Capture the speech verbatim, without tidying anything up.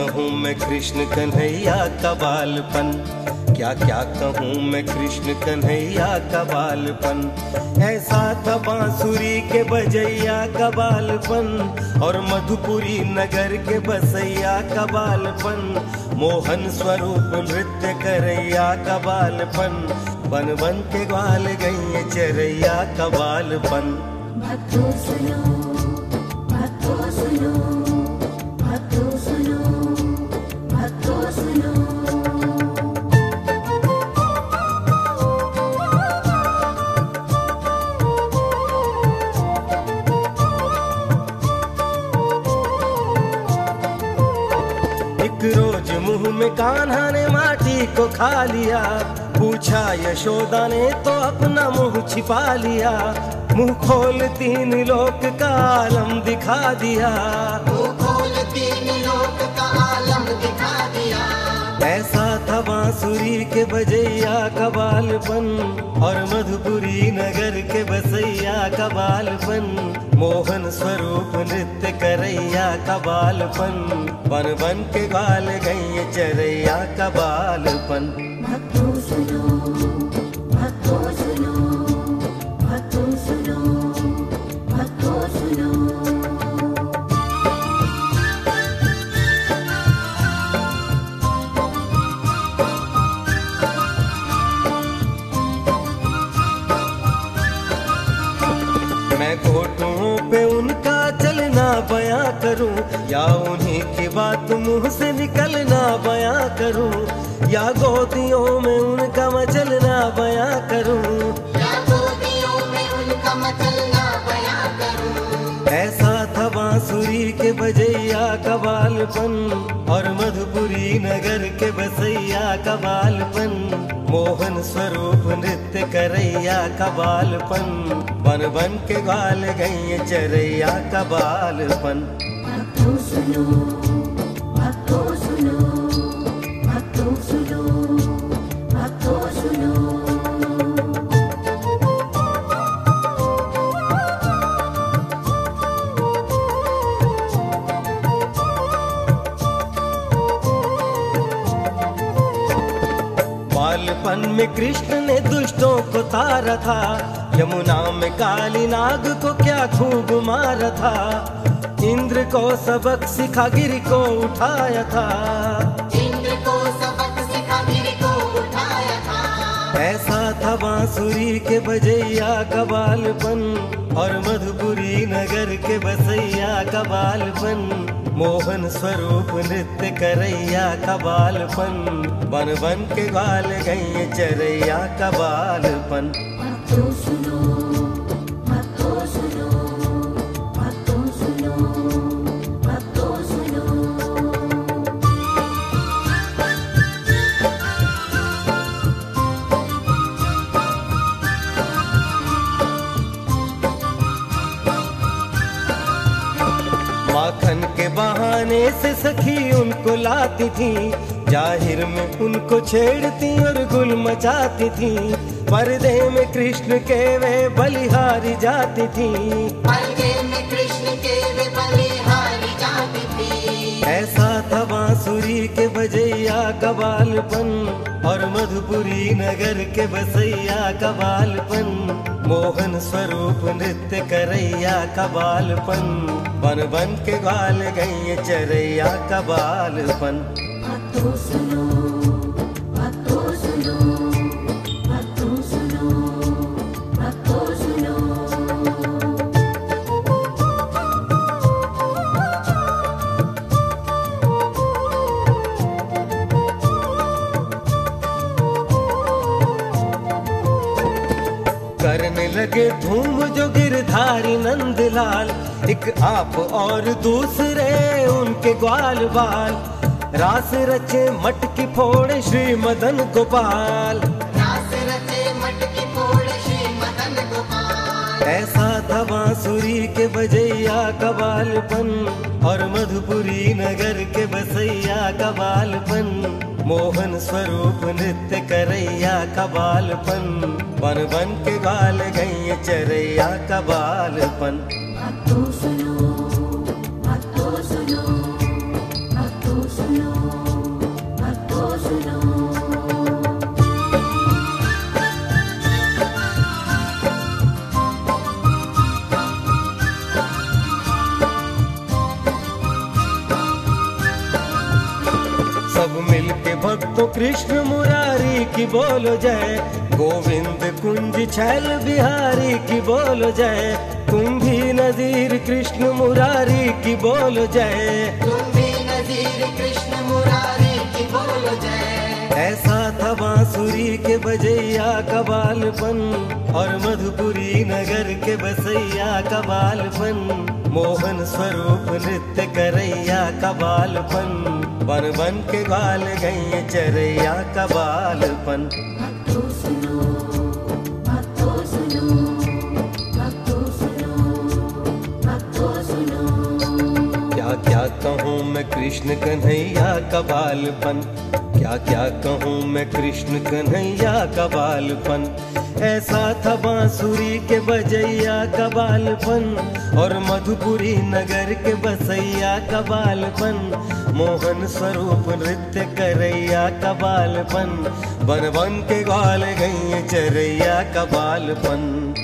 कहूँ मैं कृष्ण कन्हैया का बालपन, क्या क्या कहूँ मैं कृष्ण कन्हैया का बालपन। ऐसा था बांसुरी के बजैया का बालपन और मधुपुरी नगर के बसैया का बालपन। मोहन स्वरूप नृत्य करैया का बालपन, बन बन के ग्वाल गई चरैया का बालपन। भक्तों सुनो, भक्तों सुनो, भक्तों सुनो, भक्तों सुनो। एक रोज मुंह में कान्हा ने माटी को खा लिया, पूछा यशोदा ने तो अपना मुंह छिपा लिया। मुंह खोल तीन लोक का आलम दिखा दिया, मुंह खोल तीन लोक का आलम दिखा दिया। ऐसा था बांसुरी के बजैया का बालपन और मधुपुरी नगर के बसैया का बालपन। मोहन स्वरूप नृत्य करैया का बालपन, बन बन के ग्वाल गई चरैया का बालपन। भक्तों सुनो, भक्तों सुनो, भक्तों सुनो, भक्तों सुनो। मैं घोटुओं पे उनका चलना बयां करूं, या उन्हीं की बात मुंह से निकलना बयां करूं, या गोदियों में उनका मचलना बयां करूं, या गोदियों में उनका मचलना बयां करूं। ऐसा था बांसुरी के बजैया का बालपन और मधुपुरी नगर के बसैया का बालपन। मोहन स्वरूप नृत्य करैया का बालपन, बन बन के ग्वाल गई चरैया का बालपन। भक्तों सुनो, भक्तों सुनो, भक्तों सुनो, भक्तों सुनो। बालपन में कृष्ण ने दुष्टों को तारा था, यमुना में काली नाग को क्या खूब मारा था। इंद्र को सबक सिखा गिरि को उठाया था, इंद्र को सबक सिखा गिरि को उठाया था। ऐसा था बांसुरी के बजैया का बालपन और मधुपुरी नगर के बसैया का बालपन। मोहन स्वरूप नृत्य करैया का बालपन, बन बन के ग्वाल गई चरैया का बालपन। भक्तों सुनो, भक्तों सुनो, भक्तों सुनो, भक्तों सुनो। माखन के बहाने से सखी उनको लाती थी, जाहिर में उनको छेड़ती और गुल मचाती थी। पर्दे में कृष्ण के वे बलिहारी जाती थी, पर्दे में कृष्ण के वे बलिहारी जाती थी। ऐसा था बांसुरी के बजैया का बालपन और मधुपुरी नगर के बसैया का बालपन। मोहन स्वरूप नृत्य करैया का बालपन, बन बन के ग्वाल गई चरैया का बालपन। भक्तों सुनो, भक्तों सुनो, भक्तों सुनो, भक्तों सुनो। करने लगे धूम जो गिरधारी नंदलाल, एक आप और दूसरे उनके ग्वाल बाल। रास रचे मटकी फोड़े श्री मदन गोपाल, रास रचे मटकी फोड़े श्री मदन गोपाल। ऐसा था बांसुरी के बजैया का बालपन और मधुपुरी नगर के बसैया का बालपन। मोहन स्वरूप नृत्य करैया का बालपन, बन बन के ग्वाल गई चरैया का बालपन। भक्तों सुनो, भक्तों सुनो, भक्तों सुनो। सब मिलके भक्तों कृष्ण मुरारी की बोलो जय, गोविंद कुंज छैल बिहारी की बोलो जय, तुम भी नजीर कृष्ण मुरारी की बोलो जय, तुम भी नजीर कृष्ण मुरारी की बोलो जय। ऐसा था बांसुरी के बजैया का बालपन और मधुपुरी नगर के बसैया का बालपन, मोहन स्वरूप नृत्य करैया का बालपन, बन बन के गाल गई चरैया का बालपन। भक्तों सुनो, भक्तों सुनो, भक्तों सुनो, भक्तों सुनो। क्या क्या कहूँ मैं कृष्ण कन्हैया का बालपन, क्या क्या कहूँ मैं कृष्ण कन्हैया का बालपन। ऐसा था बांसुरी के बजैया का बालपन और मधुपुरी नगर के बसैया का बालपन, मोहन स्वरूप नृत्य करैया का बालपन, बन बन के गाल गई चरैया का बालपन।